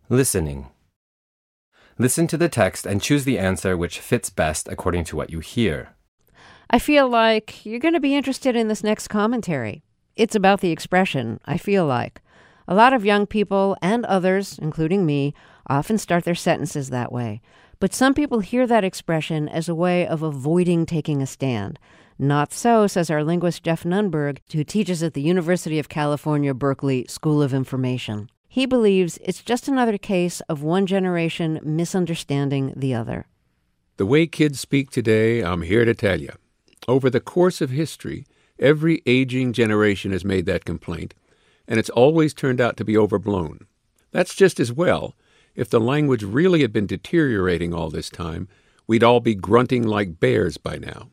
Listening. Listen to the text and choose the answer which fits best according to what you hear. I feel like you're going to be interested in this next commentary. It's about the expression, I feel like. A lot of young people and others, including me, often start their sentences that way. But some people hear that expression as a way of avoiding taking a stand. Not so, says our linguist Jeff Nunberg, who teaches at the University of California, Berkeley School of Information. He believes it's just another case of one generation misunderstanding the other. The way kids speak today, I'm here to tell you. Over the course of history, every aging generation has made that complaint, and it's always turned out to be overblown. That's just as well. If the language really had been deteriorating all this time, we'd all be grunting like bears by now.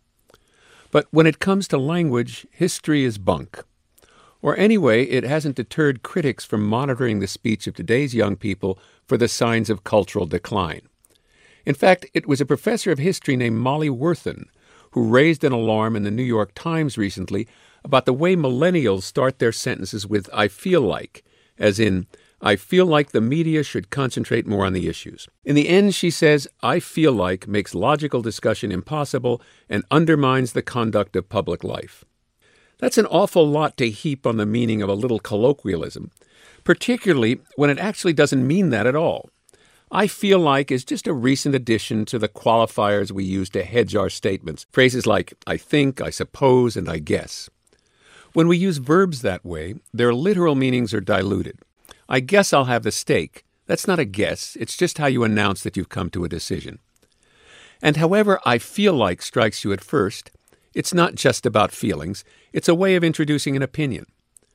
But when it comes to language, history is bunk. Or anyway, it hasn't deterred critics from monitoring the speech of today's young people for the signs of cultural decline. In fact, it was a professor of history named Molly Worthen who raised an alarm in the New York Times recently about the way millennials start their sentences with "I feel like," as in, I feel like the media should concentrate more on the issues. In the end, she says, I feel like makes logical discussion impossible and undermines the conduct of public life. That's an awful lot to heap on the meaning of a little colloquialism, particularly when it actually doesn't mean that at all. I feel like is just a recent addition to the qualifiers we use to hedge our statements, phrases like I think, I suppose, and I guess. When we use verbs that way, their literal meanings are diluted. I guess I'll have the steak. That's not a guess. It's just how you announce that you've come to a decision. And however I feel like strikes you at first, it's not just about feelings. It's a way of introducing an opinion.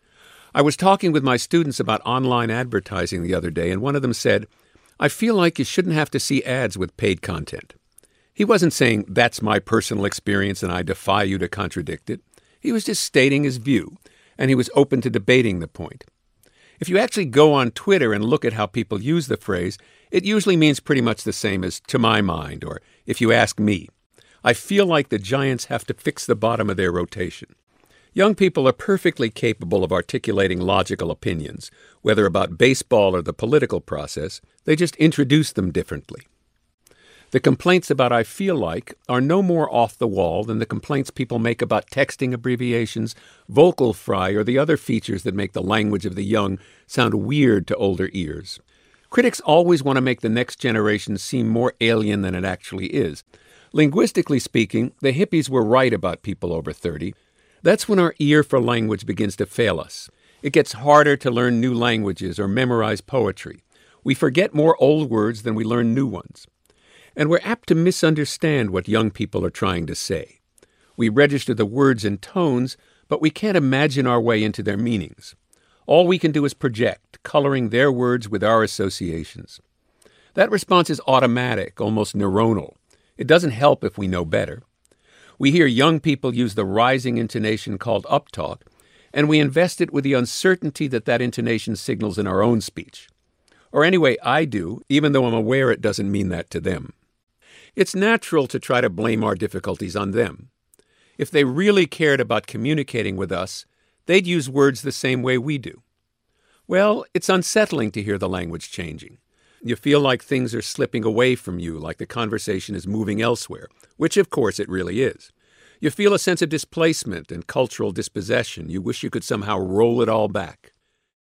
I was talking with my students about online advertising the other day, and one of them said, I feel like you shouldn't have to see ads with paid content. He wasn't saying, that's my personal experience and I defy you to contradict it. He was just stating his view, and he was open to debating the point. If you actually go on Twitter and look at how people use the phrase, it usually means pretty much the same as to my mind, or if you ask me. I feel like the Giants have to fix the bottom of their rotation. Young people are perfectly capable of articulating logical opinions, whether about baseball or the political process. They just introduce them differently. The complaints about I feel like are no more off the wall than the complaints people make about texting abbreviations, vocal fry, or the other features that make the language of the young sound weird to older ears. Critics always want to make the next generation seem more alien than it actually is. Linguistically speaking, the hippies were right about people over 30. That's when our ear for language begins to fail us. It gets harder to learn new languages or memorize poetry. We forget more old words than we learn new ones. And we're apt to misunderstand what young people are trying to say. We register the words and tones, but we can't imagine our way into their meanings. All we can do is project, coloring their words with our associations. That response is automatic, almost neuronal. It doesn't help if we know better. We hear young people use the rising intonation called uptalk, and we invest it with the uncertainty that intonation signals in our own speech. Or anyway, I do, even though I'm aware it doesn't mean that to them. It's natural to try to blame our difficulties on them. If they really cared about communicating with us, they'd use words the same way we do. Well, it's unsettling to hear the language changing. You feel like things are slipping away from you, like the conversation is moving elsewhere, which of course it really is. You feel a sense of displacement and cultural dispossession. You wish you could somehow roll it all back.